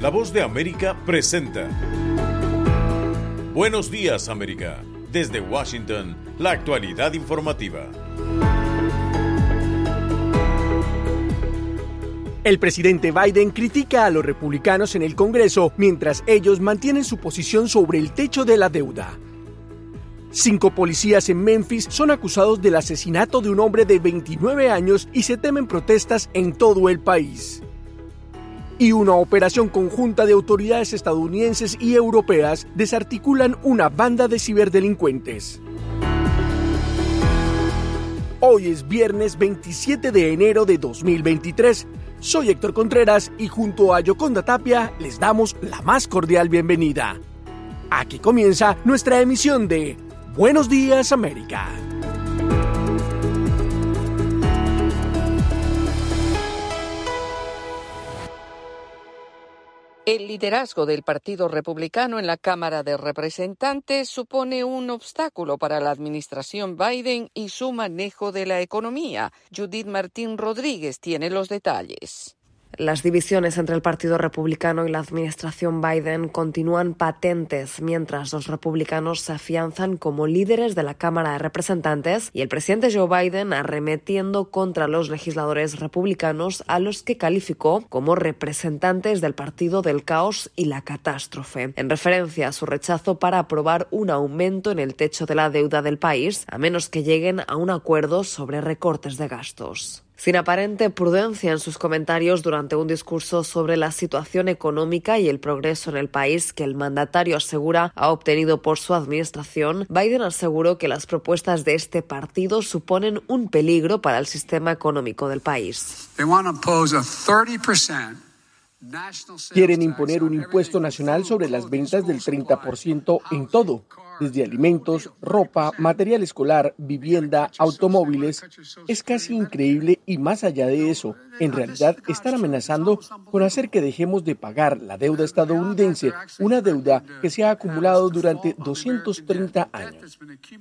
La Voz de América presenta Buenos Días, América. Desde Washington, la actualidad informativa. El presidente Biden critica a los republicanos en el Congreso mientras ellos mantienen su posición sobre el techo de la deuda. 5 policías en Memphis son acusados del asesinato de un hombre de 29 años y se temen protestas en todo el país. Y una operación conjunta de autoridades estadounidenses y europeas desarticulan una banda de ciberdelincuentes. Hoy es viernes 27 de enero de 2023. Soy Héctor Contreras y junto a Yoconda Tapia les damos la más cordial bienvenida. Aquí comienza nuestra emisión de Buenos Días, América. El liderazgo del Partido Republicano en la Cámara de Representantes supone un obstáculo para la administración Biden y su manejo de la economía. Judith Martín Rodríguez tiene los detalles. Las divisiones entre el Partido Republicano y la administración Biden continúan patentes mientras los republicanos se afianzan como líderes de la Cámara de Representantes y el presidente Joe Biden arremetiendo contra los legisladores republicanos a los que calificó como representantes del Partido del Caos y la Catástrofe, en referencia a su rechazo para aprobar un aumento en el techo de la deuda del país, a menos que lleguen a un acuerdo sobre recortes de gastos. Sin aparente prudencia en sus comentarios durante un discurso sobre la situación económica y el progreso en el país que el mandatario asegura ha obtenido por su administración, Biden aseguró que las propuestas de este partido suponen un peligro para el sistema económico del país. Quieren imponer un impuesto nacional sobre las ventas del 30% en todo, desde alimentos, ropa, material escolar, vivienda, automóviles. Es casi increíble y más allá de eso, en realidad están amenazando con hacer que dejemos de pagar la deuda estadounidense, una deuda que se ha acumulado durante 230 años.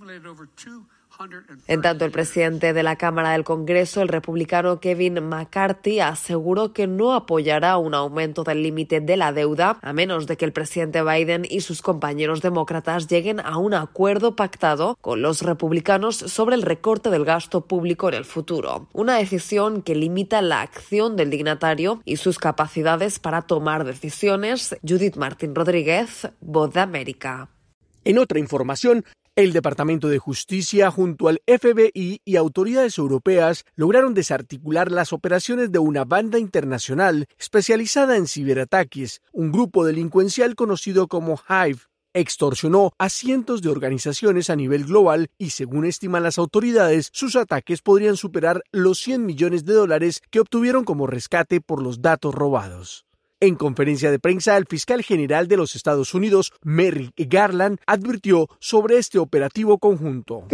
En tanto, el presidente de la Cámara del Congreso, el republicano Kevin McCarthy, aseguró que no apoyará un aumento del límite de la deuda a menos de que el presidente Biden y sus compañeros demócratas lleguen a un acuerdo pactado con los republicanos sobre el recorte del gasto público en el futuro. Una decisión que limita la acción del dignatario y sus capacidades para tomar decisiones. Judith Martín Rodríguez, Voz de América. En otra información, el Departamento de Justicia junto al FBI y autoridades europeas lograron desarticular las operaciones de una banda internacional especializada en ciberataques. Un grupo delincuencial conocido como Hive extorsionó a cientos de organizaciones a nivel global y, según estiman las autoridades, sus ataques podrían superar los $100 millones que obtuvieron como rescate por los datos robados. En conferencia de prensa, el fiscal general de los Estados Unidos, Merrick Garland, advirtió sobre este operativo conjunto.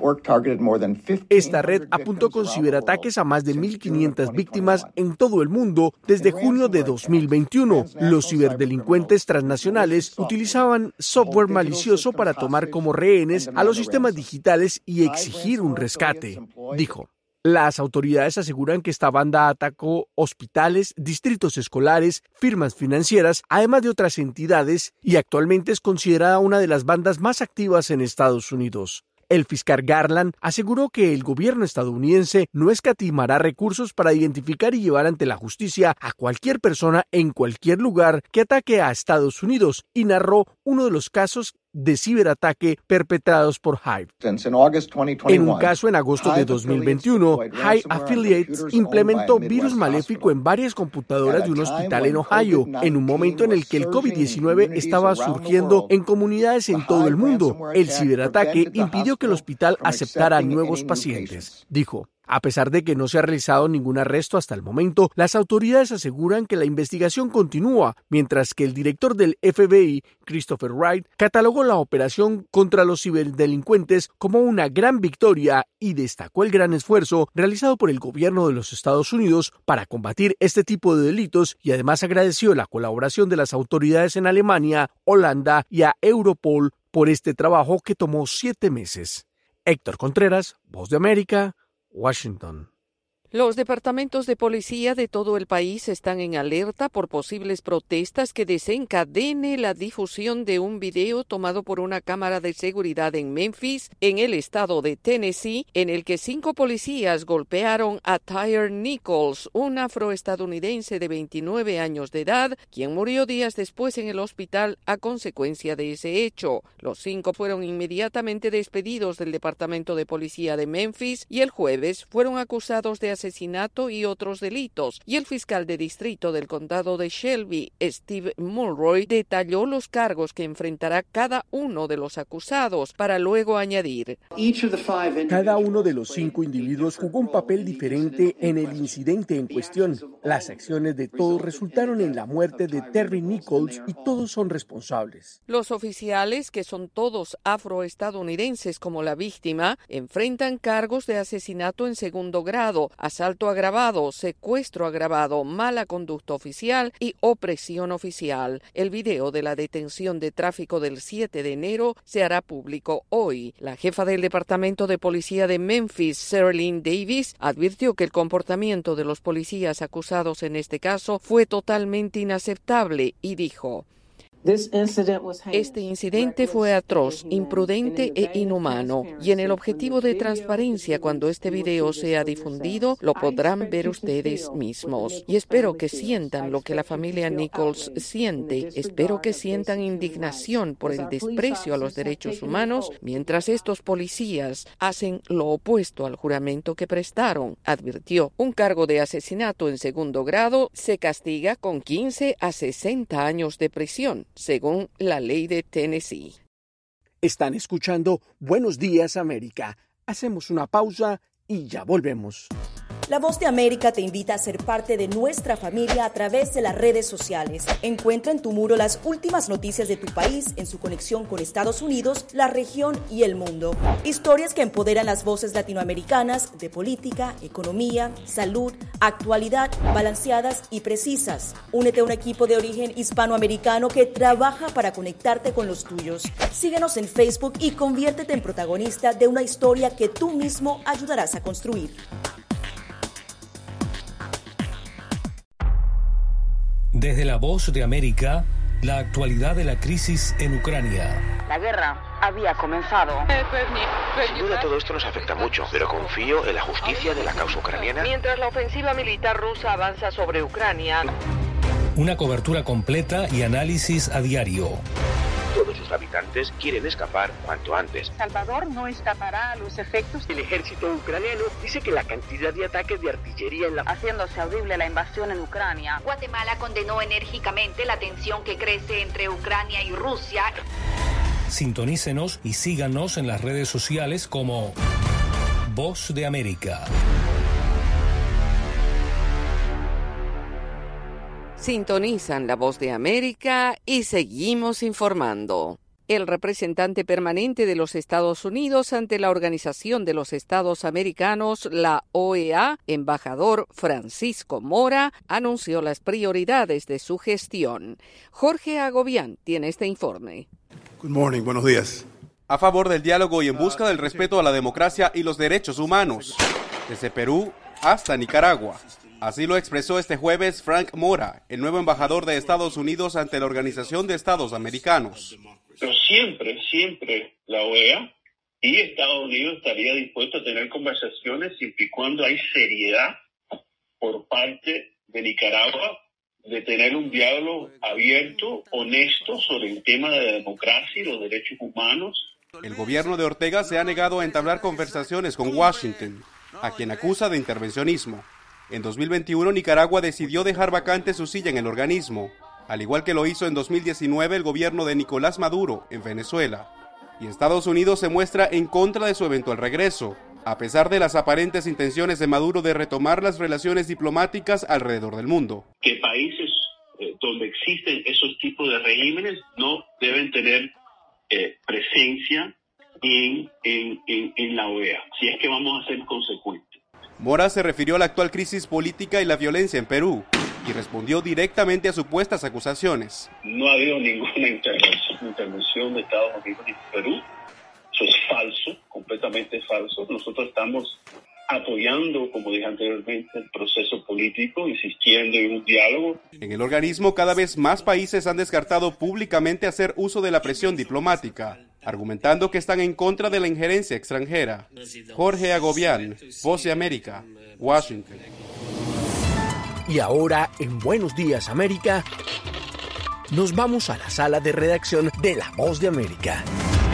Esta red apuntó con ciberataques a más de 1.500 víctimas en todo el mundo desde junio de 2021. Los ciberdelincuentes transnacionales utilizaban software malicioso para tomar como rehenes a los sistemas digitales y exigir un rescate, dijo. Las autoridades aseguran que esta banda atacó hospitales, distritos escolares, firmas financieras, además de otras entidades, y actualmente es considerada una de las bandas más activas en Estados Unidos. El fiscal Garland aseguró que el gobierno estadounidense no escatimará recursos para identificar y llevar ante la justicia a cualquier persona en cualquier lugar que ataque a Estados Unidos, y narró uno de los casos de ciberataque perpetrados por Hive. En un caso en agosto de 2021, Hive Affiliates implementó virus maléfico en varias computadoras de un hospital en Ohio, en un momento en el que el COVID-19 estaba surgiendo en comunidades en todo el mundo. El ciberataque impidió que el hospital aceptara nuevos pacientes, dijo. A pesar de que no se ha realizado ningún arresto hasta el momento, las autoridades aseguran que la investigación continúa, mientras que el director del FBI, Christopher Wright, catalogó la operación contra los ciberdelincuentes como una gran victoria y destacó el gran esfuerzo realizado por el gobierno de los Estados Unidos para combatir este tipo de delitos y además agradeció la colaboración de las autoridades en Alemania, Holanda y a Europol por este trabajo que tomó 7 meses. Héctor Contreras, Voz de América, Washington. Los departamentos de policía de todo el país están en alerta por posibles protestas que desencadene la difusión de un video tomado por una cámara de seguridad en Memphis, en el estado de Tennessee, en el que 5 policías golpearon a Tyre Nichols, un afroestadounidense de 29 años de edad, quien murió días después en el hospital a consecuencia de ese hecho. Los 5 fueron inmediatamente despedidos del departamento de policía de Memphis y el jueves fueron acusados de asesinato y otros delitos, y el fiscal de distrito del condado de Shelby, Steve Mulroy, detalló los cargos que enfrentará cada uno de los acusados, para luego añadir: cada uno de los 5 individuos jugó un papel diferente en el incidente en cuestión. Las acciones de todos resultaron en la muerte de Terry Nichols y todos son responsables. Los oficiales, que son todos afroestadounidenses como la víctima, enfrentan cargos de asesinato en segundo grado, asalto agravado, secuestro agravado, mala conducta oficial y opresión oficial. El video de la detención de tráfico del 7 de enero se hará público hoy. La jefa del Departamento de Policía de Memphis, Sherlyn Davis, advirtió que el comportamiento de los policías acusados en este caso fue totalmente inaceptable y dijo: este incidente fue atroz, imprudente e inhumano, y en el objetivo de transparencia, cuando este video sea difundido, lo podrán ver ustedes mismos. Y espero que sientan lo que la familia Nichols siente. Espero que sientan indignación por el desprecio a los derechos humanos, mientras estos policías hacen lo opuesto al juramento que prestaron, advirtió. Un cargo de asesinato en segundo grado se castiga con 15 a 60 años de prisión, según la ley de Tennessee. Están escuchando Buenos Días América. Hacemos una pausa y ya volvemos. La Voz de América te invita a ser parte de nuestra familia a través de las redes sociales. Encuentra en tu muro las últimas noticias de tu país en su conexión con Estados Unidos, la región y el mundo. Historias que empoderan las voces latinoamericanas de política, economía, salud, actualidad, balanceadas y precisas. Únete a un equipo de origen hispanoamericano que trabaja para conectarte con los tuyos. Síguenos en Facebook y conviértete en protagonista de una historia que tú mismo ayudarás a construir. Desde la Voz de América, la actualidad de la crisis en Ucrania. La guerra había comenzado. Sin duda todo esto nos afecta mucho, pero confío en la justicia de la causa ucraniana. Mientras la ofensiva militar rusa avanza sobre Ucrania. Una cobertura completa y análisis a diario. Todos sus habitantes quieren escapar cuanto antes. Salvador no escapará a los efectos. El ejército ucraniano dice que la cantidad de ataques de artillería en la... haciéndose audible la invasión en Ucrania. Guatemala condenó enérgicamente la tensión que crece entre Ucrania y Rusia. Sintonícenos y síganos en las redes sociales como Voz de América. Sintonizan La Voz de América y seguimos informando. El representante permanente de los Estados Unidos ante la Organización de los Estados Americanos, la OEA, embajador Francisco Mora, anunció las prioridades de su gestión. Jorge Agobián tiene este informe. Good morning, buenos días. A favor del diálogo y en busca del respeto a la democracia y los derechos humanos, desde Perú hasta Nicaragua. Así lo expresó este jueves Frank Mora, el nuevo embajador de Estados Unidos ante la Organización de Estados Americanos. Pero siempre la OEA y Estados Unidos estaría dispuesto a tener conversaciones siempre y cuando hay seriedad por parte de Nicaragua de tener un diálogo abierto, honesto sobre el tema de la democracia y los derechos humanos. El gobierno de Ortega se ha negado a entablar conversaciones con Washington, a quien acusa de intervencionismo. En 2021, Nicaragua decidió dejar vacante su silla en el organismo, al igual que lo hizo en 2019 el gobierno de Nicolás Maduro en Venezuela. Y Estados Unidos se muestra en contra de su eventual regreso, a pesar de las aparentes intenciones de Maduro de retomar las relaciones diplomáticas alrededor del mundo. Que países donde existen esos tipos de regímenes no deben tener presencia en la OEA, si es que vamos a ser consecuentes. Mora se refirió a la actual crisis política y la violencia en Perú y respondió directamente a supuestas acusaciones. No ha habido ninguna intervención de Estados Unidos en Perú. Eso es falso, completamente falso. Nosotros estamos apoyando, como dije anteriormente, el proceso político, insistiendo en un diálogo. En el organismo, cada vez más países han descartado públicamente hacer uso de la presión diplomática, argumentando que están en contra de la injerencia extranjera. Jorge Agobián, Voz de América, Washington. Y ahora, en Buenos Días América, nos vamos a la sala de redacción de La Voz de América.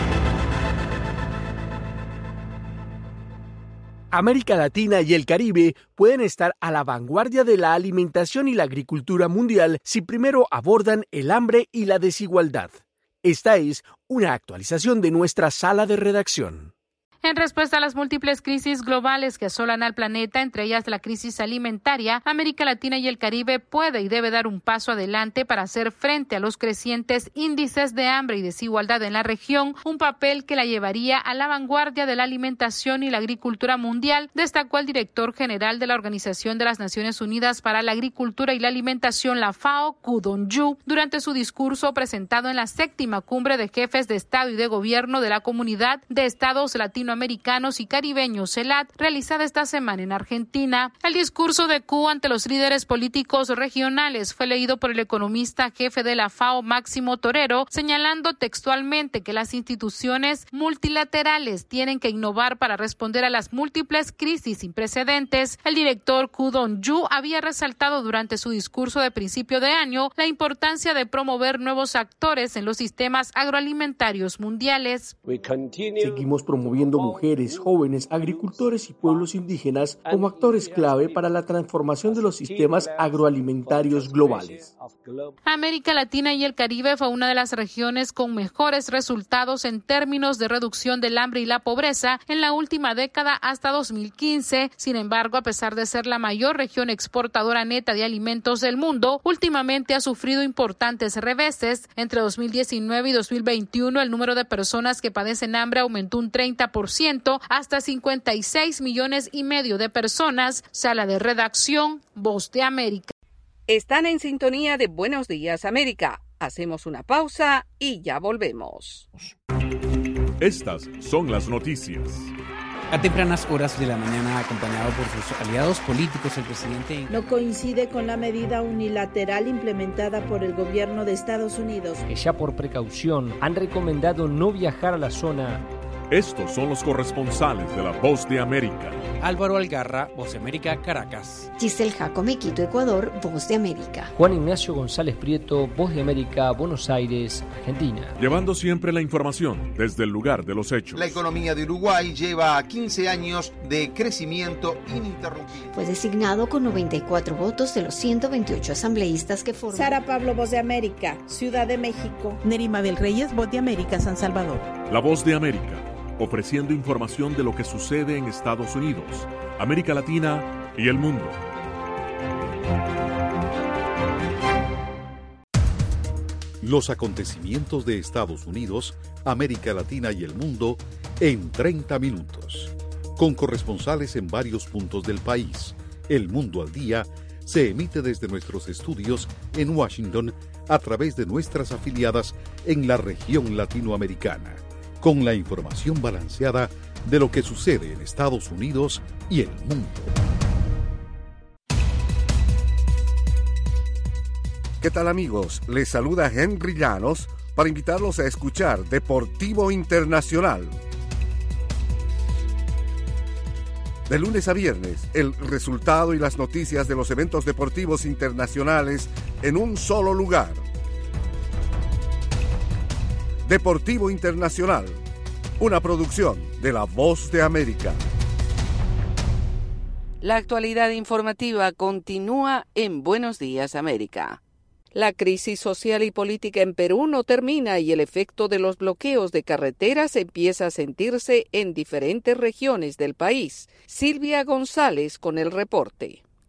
América Latina y el Caribe pueden estar a la vanguardia de la alimentación y la agricultura mundial si primero abordan el hambre y la desigualdad. Esta es una actualización de nuestra sala de redacción. En respuesta a las múltiples crisis globales que asolan al planeta, entre ellas la crisis alimentaria, América Latina y el Caribe puede y debe dar un paso adelante para hacer frente a los crecientes índices de hambre y desigualdad en la región, un papel que la llevaría a la vanguardia de la alimentación y la agricultura mundial, destacó el director general de la Organización de las Naciones Unidas para la Agricultura y la Alimentación, la FAO, Koo Dong-ju, durante su discurso presentado en la 7ª Cumbre de Jefes de Estado y de Gobierno de la Comunidad de Estados Latinoamericanos y caribeños, CELAC, realizada esta semana en Argentina. El discurso de Koo ante los líderes políticos regionales fue leído por el economista jefe de la FAO, Máximo Torero, señalando textualmente que las instituciones multilaterales tienen que innovar para responder a las múltiples crisis sin precedentes. El director Koo Dong-ju había resaltado durante su discurso de principio de año la importancia de promover nuevos actores en los sistemas agroalimentarios mundiales. Seguimos promoviendo mujeres, jóvenes, agricultores y pueblos indígenas como actores clave para la transformación de los sistemas agroalimentarios globales. América Latina y el Caribe fue una de las regiones con mejores resultados en términos de reducción del hambre y la pobreza en la última década hasta 2015. Sin embargo, a pesar de ser la mayor región exportadora neta de alimentos del mundo, últimamente ha sufrido importantes reveses. Entre 2019 y 2021, el número de personas que padecen hambre aumentó un 30% hasta 56 millones y medio de personas. Sala de redacción, Voz de América. Están en sintonía de Buenos Días América. Hacemos una pausa y ya volvemos. Estas son las noticias. A tempranas horas de la mañana, acompañado por sus aliados políticos, el presidente no coincide con la medida unilateral implementada por el gobierno de Estados Unidos, que ya por precaución han recomendado no viajar a la zona. Estos son los corresponsales de La Voz de América. Álvaro Algarra, Voz de América, Caracas. Giselle Jacome, Quito, Ecuador, Voz de América. Juan Ignacio González Prieto, Voz de América, Buenos Aires, Argentina. Llevando siempre la información desde el lugar de los hechos. La economía de Uruguay lleva 15 años de crecimiento ininterrumpido. Fue designado con 94 votos de los 128 asambleístas que forman. Sara Pablo, Voz de América, Ciudad de México. Nerima Bel Reyes, Voz de América, San Salvador. La Voz de América, ofreciendo información de lo que sucede en Estados Unidos, América Latina y el mundo. Los acontecimientos de Estados Unidos, América Latina y el mundo en 30 minutos. Con corresponsales en varios puntos del país. El Mundo al Día se emite desde nuestros estudios en Washington a través de nuestras afiliadas en la región latinoamericana, con la información balanceada de lo que sucede en Estados Unidos y el mundo. ¿Qué tal, amigos? Les saluda Henry Llanos para invitarlos a escuchar Deportivo Internacional. De lunes a viernes, el resultado y las noticias de los eventos deportivos internacionales en un solo lugar. Deportivo Internacional, una producción de La Voz de América. La actualidad informativa continúa en Buenos Días América. La crisis social y política en Perú no termina y el efecto de los bloqueos de carreteras empieza a sentirse en diferentes regiones del país. Silvia González con el reporte.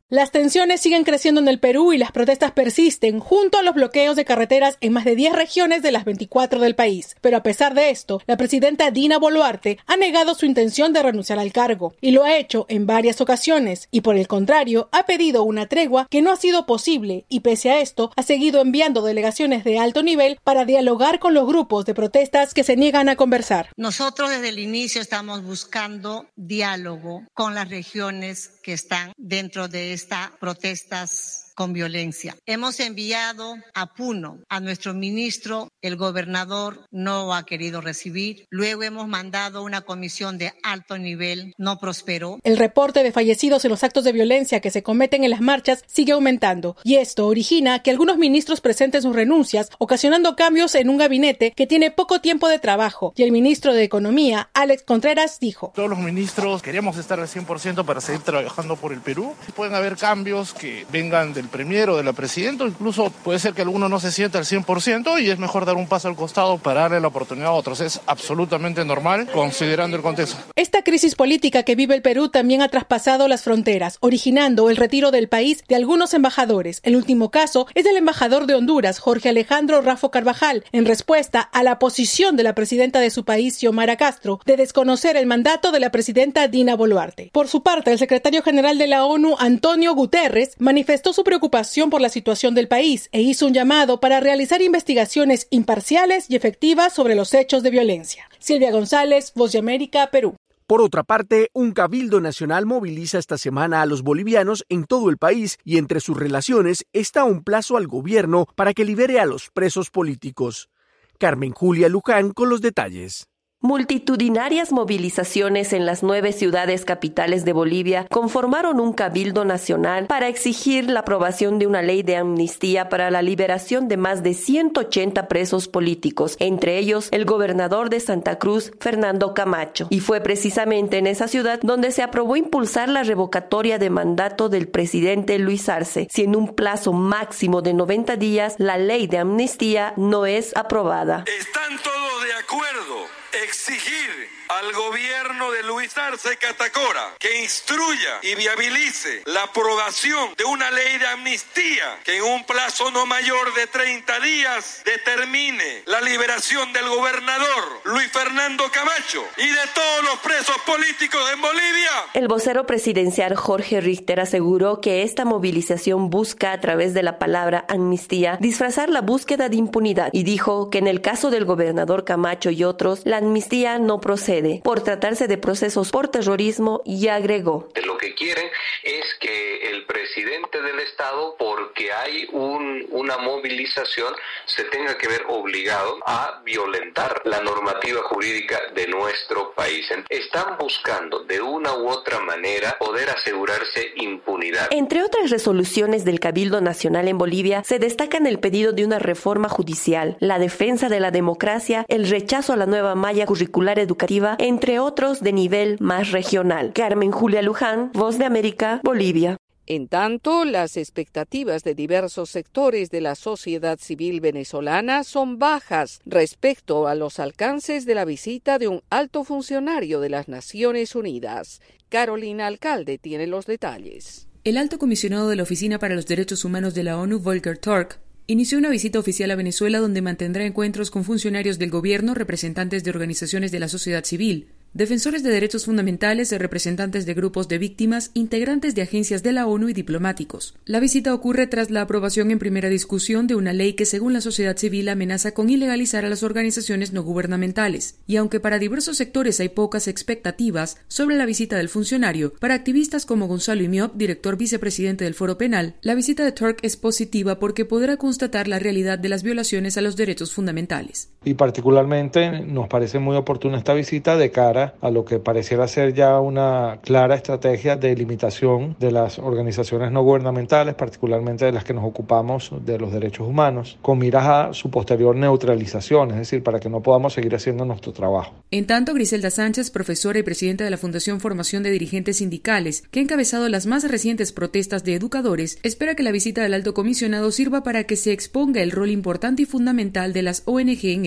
Las tensiones siguen creciendo en el Perú y las protestas persisten junto a los bloqueos de carreteras en más de 10 regiones de las 24 del país. Pero a pesar de esto, la presidenta Dina Boluarte ha negado su intención de renunciar al cargo y lo ha hecho en varias ocasiones y por el contrario ha pedido una tregua que no ha sido posible y pese a esto ha seguido enviando delegaciones de alto nivel para dialogar con los grupos de protestas que se niegan a conversar. Nosotros desde el inicio estamos buscando diálogo con las regiones que están dentro de estas protestas con violencia. Hemos enviado a Puno a nuestro ministro, el gobernador no ha querido recibir. Luego hemos mandado una comisión de alto nivel, no prosperó. El reporte de fallecidos en los actos de violencia que se cometen en las marchas sigue aumentando y esto origina que algunos ministros presenten sus renuncias, ocasionando cambios en un gabinete que tiene poco tiempo de trabajo. Y el ministro de Economía, Alex Contreras, dijo: todos los ministros queremos estar al 100% para seguir trabajando por el Perú. Pueden haber cambios que vengan del premier o de la presidenta, incluso puede ser que alguno no se sienta al 100% y es mejor dar un paso al costado para darle la oportunidad a otros. Es absolutamente normal considerando el contexto. Esta crisis política que vive el Perú también ha traspasado las fronteras, originando el retiro del país de algunos embajadores. El último caso es del embajador de Honduras, Jorge Alejandro Raffo Carvajal, en respuesta a la posición de la presidenta de su país, Xiomara Castro, de desconocer el mandato de la presidenta Dina Boluarte. Por su parte, el secretario general de la ONU, Antonio Guterres, manifestó su preocupación por la situación del país e hizo un llamado para realizar investigaciones imparciales y efectivas sobre los hechos de violencia. Silvia González, Voz de América, Perú. Por otra parte, un cabildo nacional moviliza esta semana a los bolivianos en todo el país y entre sus relaciones está un plazo al gobierno para que libere a los presos políticos. Carmen Julia Luján con los detalles. Multitudinarias movilizaciones en las 9 ciudades capitales de Bolivia conformaron un cabildo nacional para exigir la aprobación de una ley de amnistía para la liberación de más de 180 presos políticos, entre ellos el gobernador de Santa Cruz, Fernando Camacho. Y fue precisamente en esa ciudad donde se aprobó impulsar la revocatoria de mandato del presidente Luis Arce, si en un plazo máximo de 90 días la ley de amnistía no es aprobada. ¿Están todos de acuerdo? Exigir al gobierno de Luis Arce Catacora que instruya y viabilice la aprobación de una ley de amnistía que en un plazo no mayor de 30 días determine la liberación del gobernador Luis Fernando Camacho y de todos los presos políticos en Bolivia. El vocero presidencial Jorge Richter aseguró que esta movilización busca a través de la palabra amnistía disfrazar la búsqueda de impunidad y dijo que en el caso del gobernador Camacho y otros la amnistía no procede por tratarse de procesos por terrorismo y agregó: lo que quieren es que el presidente del Estado, porque hay una movilización, se tenga que ver obligado a violentar la normativa jurídica de nuestro país. Están buscando de una u otra manera poder asegurarse impunidad. Entre otras resoluciones del Cabildo Nacional en Bolivia se destacan el pedido de una reforma judicial, la defensa de la democracia, el rechazo a la nueva malla curricular educativa, entre otros de nivel más regional. Carmen Julia Luján, Voz de América, Bolivia. En tanto, las expectativas de diversos sectores de la sociedad civil venezolana son bajas respecto a los alcances de la visita de un alto funcionario de las Naciones Unidas. Carolina Alcalde tiene los detalles. El alto comisionado de la Oficina para los Derechos Humanos de la ONU, Volker Turk, inició una visita oficial a Venezuela donde mantendrá encuentros con funcionarios del gobierno, representantes de organizaciones de la sociedad civil, defensores de derechos fundamentales, representantes de grupos de víctimas, integrantes de agencias de la ONU y diplomáticos. La visita ocurre tras la aprobación en primera discusión de una ley que, según la sociedad civil, amenaza con ilegalizar a las organizaciones no gubernamentales. Y aunque para diversos sectores hay pocas expectativas sobre la visita del funcionario, para activistas como Gonzalo Imiop, director vicepresidente del Foro Penal, la visita de Turk es positiva porque podrá constatar la realidad de las violaciones a los derechos fundamentales. Y particularmente nos parece muy oportuna esta visita de cara a lo que pareciera ser ya una clara estrategia de limitación de las organizaciones no gubernamentales, particularmente de las que nos ocupamos de los derechos humanos, con miras a su posterior neutralización, es decir, para que no podamos seguir haciendo nuestro trabajo. En tanto, Griselda Sánchez, profesora y presidenta de la Fundación Formación de Dirigentes Sindicales, que ha encabezado las más recientes protestas de educadores, espera que la visita del alto comisionado sirva para que se exponga el rol importante y fundamental de las ONG en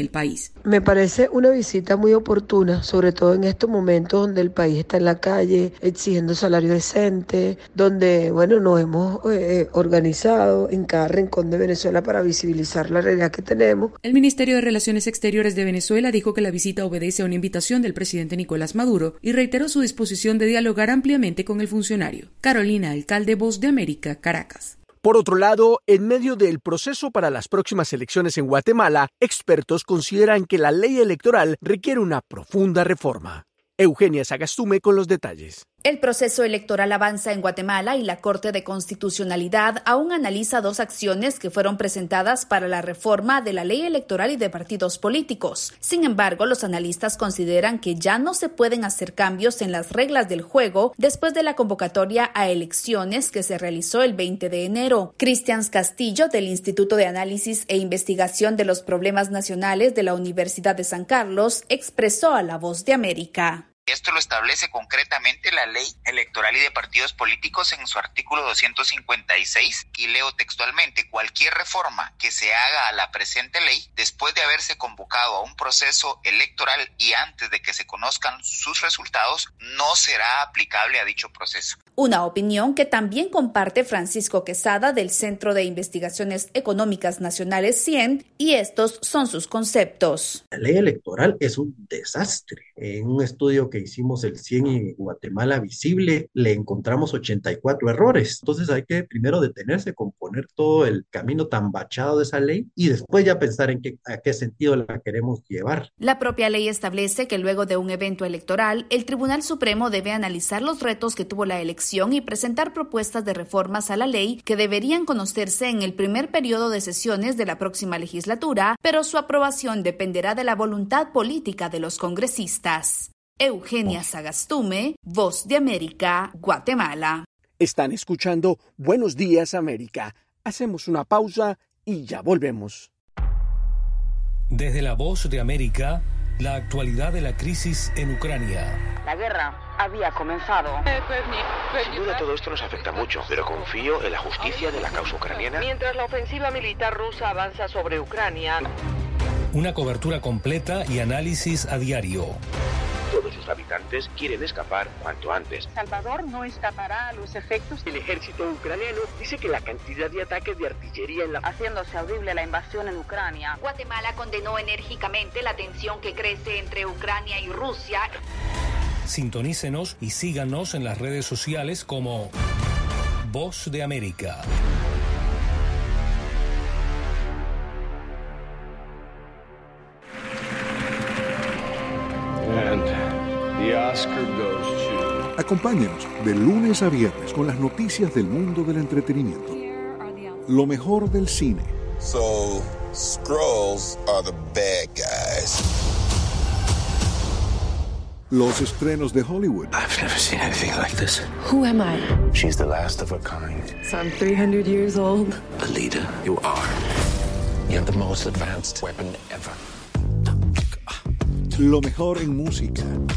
el país. Me parece una visita muy oportuna, sobre todo en estos momentos donde el país está en la calle exigiendo salario decente, donde nos hemos organizado en cada rincón de Venezuela para visibilizar la realidad que tenemos. El Ministerio de Relaciones Exteriores de Venezuela dijo que la visita obedece a una invitación del presidente Nicolás Maduro y reiteró su disposición de dialogar ampliamente con el funcionario. Carolina Alcalde, Voz de América, Caracas. Por otro lado, en medio del proceso para las próximas elecciones en Guatemala, expertos consideran que la ley electoral requiere una profunda reforma. Eugenia Sagastume con los detalles. El proceso electoral avanza en Guatemala y la Corte de Constitucionalidad aún analiza 2 acciones que fueron presentadas para la reforma de la ley electoral y de partidos políticos. Sin embargo, los analistas consideran que ya no se pueden hacer cambios en las reglas del juego después de la convocatoria a elecciones que se realizó el 20 de enero. Cristian Castillo, del Instituto de Análisis e Investigación de los Problemas Nacionales de la Universidad de San Carlos, expresó a La Voz de América. Esto lo establece concretamente la Ley Electoral y de Partidos Políticos en su artículo 256 y leo textualmente: cualquier reforma que se haga a la presente ley después de haberse convocado a un proceso electoral y antes de que se conozcan sus resultados no será aplicable a dicho proceso. Una opinión que también comparte Francisco Quesada del Centro de Investigaciones Económicas Nacionales CIEN, y estos son sus conceptos. La ley electoral es un desastre. En un estudio que hicimos el CIEN y Guatemala Visible, le encontramos 84 errores. Entonces hay que primero detenerse, componer todo el camino tan bachado de esa ley y después ya pensar en a qué sentido la queremos llevar. La propia ley establece que luego de un evento electoral, el Tribunal Supremo debe analizar los retos que tuvo la elección y presentar propuestas de reformas a la ley que deberían conocerse en el primer periodo de sesiones de la próxima legislatura, pero su aprobación dependerá de la voluntad política de los congresistas. Eugenia Sagastume, Voz de América, Guatemala. Están escuchando Buenos Días América. Hacemos una pausa y ya volvemos. Desde la Voz de América, la actualidad de la crisis en Ucrania. La guerra había comenzado. Sin duda todo esto nos afecta mucho, pero confío en la justicia de la causa ucraniana. Mientras la ofensiva militar rusa avanza sobre Ucrania. Una cobertura completa y análisis a diario. Todos sus habitantes quieren escapar cuanto antes. Salvador no escapará a los efectos. El ejército ucraniano dice que la cantidad de ataques de artillería haciéndose audible la invasión en Ucrania. Guatemala condenó enérgicamente la tensión que crece entre Ucrania y Rusia. Sintonícenos y síganos en las redes sociales como Voz de América. Acompáñenos de lunes a viernes con las noticias del mundo del entretenimiento. Lo mejor del cine. So, Skrulls are the bad guys. Los estrenos de Hollywood. I've never seen anything like this. Who am I? She's the last of her kind. So I'm 300 years old. A leader, you are. You have the most advanced weapon ever. Lo mejor en música.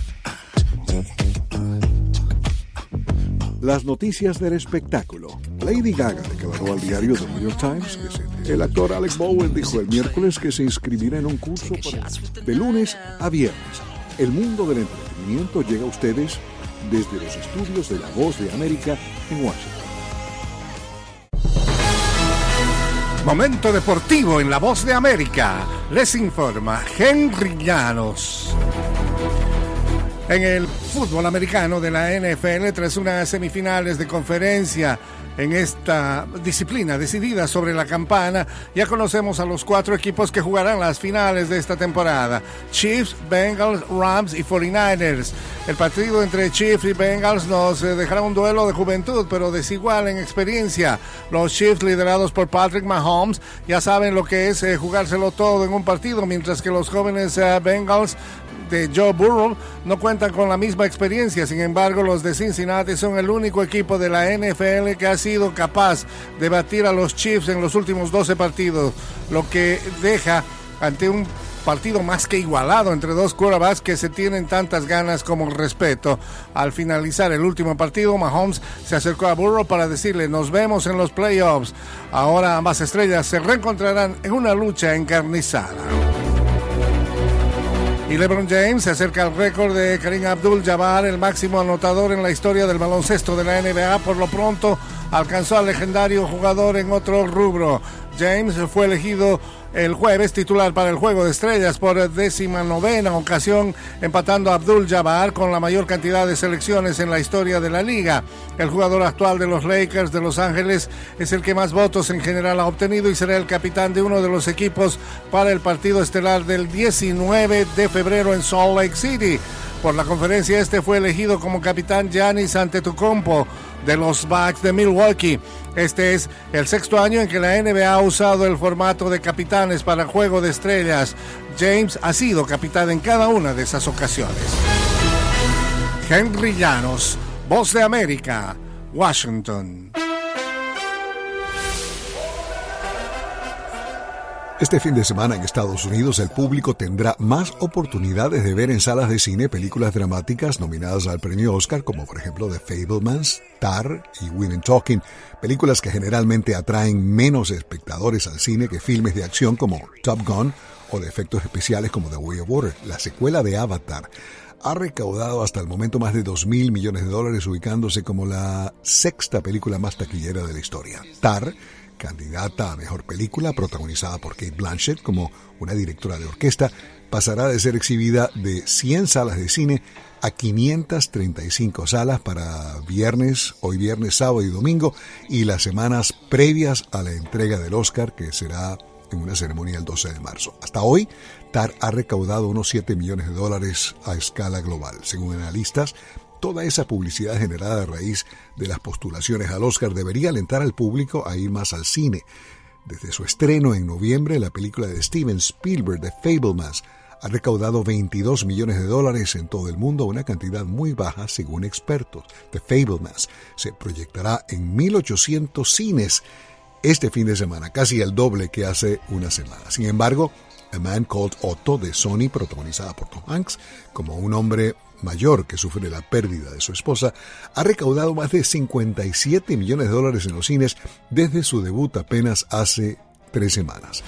Las noticias del espectáculo. Lady Gaga declaró al diario The New York Times que el actor Alec Baldwin dijo el miércoles que se inscribirá en un curso de lunes a viernes. El mundo del entretenimiento llega a ustedes desde los estudios de La Voz de América en Washington. Momento deportivo en La Voz de América. Les informa Henry Llanos. En el fútbol americano de la NFL, tras unas semifinales de conferencia en esta disciplina decidida sobre la campana, ya conocemos a los 4 equipos que jugarán las finales de esta temporada: Chiefs, Bengals, Rams y 49ers. El partido entre Chiefs y Bengals nos dejará un duelo de juventud, pero desigual en experiencia. Los Chiefs, liderados por Patrick Mahomes, ya saben lo que es jugárselo todo en un partido, mientras que los jóvenes Bengals de Joe Burrow no cuentan con la misma experiencia. Sin embargo, los de Cincinnati son el único equipo de la NFL que ha sido capaz de batir a los Chiefs en los últimos 12 partidos, lo que deja ante un partido más que igualado entre dos quarterbacks que se tienen tantas ganas como respeto. Al finalizar el último partido, Mahomes se acercó a Burrow para decirle: nos vemos en los playoffs. Ahora ambas estrellas se reencontrarán en una lucha encarnizada. Y LeBron James se acerca al récord de Kareem Abdul-Jabbar, el máximo anotador en la historia del baloncesto de la NBA. Por lo pronto alcanzó al legendario jugador en otro rubro. James fue elegido el jueves titular para el Juego de Estrellas por 19ª ocasión, empatando a Abdul-Jabbar con la mayor cantidad de selecciones en la historia de la liga. El jugador actual de los Lakers de Los Ángeles es el que más votos en general ha obtenido y será el capitán de uno de los equipos para el partido estelar del 19 de febrero en Salt Lake City. Por la conferencia fue elegido como capitán Giannis Antetokounmpo de los Bucks de Milwaukee. Este es el 6º año en que la NBA ha usado el formato de capitanes para el Juego de Estrellas. James ha sido capitán en cada una de esas ocasiones. Henry Llanos, Voz de América, Washington. Este fin de semana en Estados Unidos el público tendrá más oportunidades de ver en salas de cine películas dramáticas nominadas al premio Oscar, como por ejemplo The Fabelmans, Tar y Women Talking, películas que generalmente atraen menos espectadores al cine que filmes de acción como Top Gun o de efectos especiales como The Way of Water. La secuela de Avatar ha recaudado hasta el momento más de $2,000 millones, ubicándose como la 6ª película más taquillera de la historia. Tar, candidata a Mejor Película, protagonizada por Cate Blanchett como una directora de orquesta, pasará de ser exhibida de 100 salas de cine a 535 salas para hoy viernes, sábado y domingo, y las semanas previas a la entrega del Oscar, que será en una ceremonia el 12 de marzo. Hasta hoy, Tar ha recaudado unos $7 millones a escala global. Según analistas, toda esa publicidad generada a raíz de las postulaciones al Oscar debería alentar al público a ir más al cine. Desde su estreno en noviembre, la película de Steven Spielberg, The Fabelmans, ha recaudado $22 millones en todo el mundo, una cantidad muy baja según expertos. The Fabelmans se proyectará en 1,800 cines este fin de semana, casi el doble que hace una semana. Sin embargo, A Man Called Otto de Sony, protagonizada por Tom Hanks, como un hombre mayor que sufre la pérdida de su esposa, ha recaudado más de $57 millones en los cines desde su debut apenas hace 3 semanas.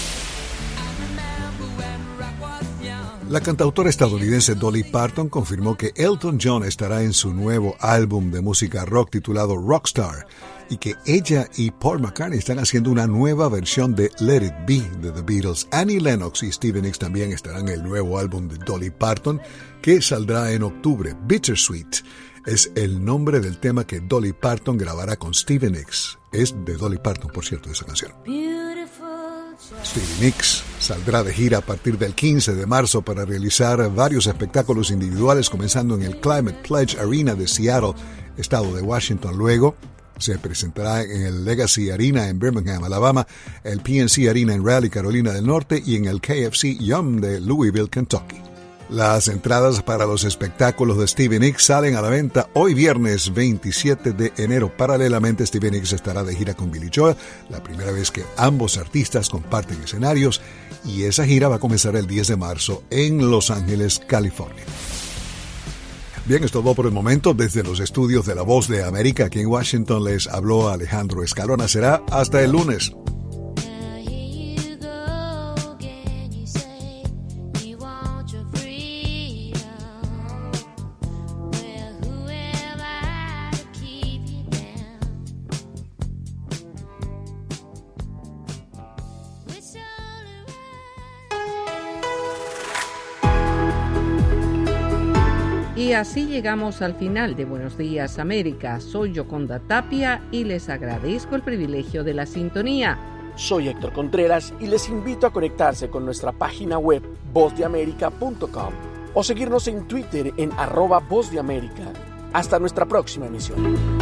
La cantautora estadounidense Dolly Parton confirmó que Elton John estará en su nuevo álbum de música rock titulado Rockstar y que ella y Paul McCartney están haciendo una nueva versión de Let It Be de The Beatles. Annie Lennox y Stevie Nicks también estarán en el nuevo álbum de Dolly Parton, que saldrá en octubre. Bittersweet es el nombre del tema que Dolly Parton grabará con Stevie Nicks. Es de Dolly Parton, por cierto, esa canción. Stevie Nicks saldrá de gira a partir del 15 de marzo para realizar varios espectáculos individuales, comenzando en el Climate Pledge Arena de Seattle, estado de Washington. Luego se presentará en el Legacy Arena en Birmingham, Alabama, el PNC Arena en Raleigh, Carolina del Norte, y en el KFC Yum de Louisville, Kentucky. Las entradas para los espectáculos de Stevie Nicks salen a la venta hoy viernes 27 de enero. Paralelamente, Stevie Nicks estará de gira con Billy Joel, la primera vez que ambos artistas comparten escenarios, y esa gira va a comenzar el 10 de marzo en Los Ángeles, California. Bien, esto todo por el momento. Desde los estudios de La Voz de América, aquí en Washington, les habló Alejandro Escalona. Será hasta el lunes. Y así llegamos al final de Buenos Días América. Soy Yoconda Tapia y les agradezco el privilegio de la sintonía. Soy Héctor Contreras y les invito a conectarse con nuestra página web vozdeamerica.com o seguirnos en Twitter en @vozdeamerica. Hasta nuestra próxima emisión.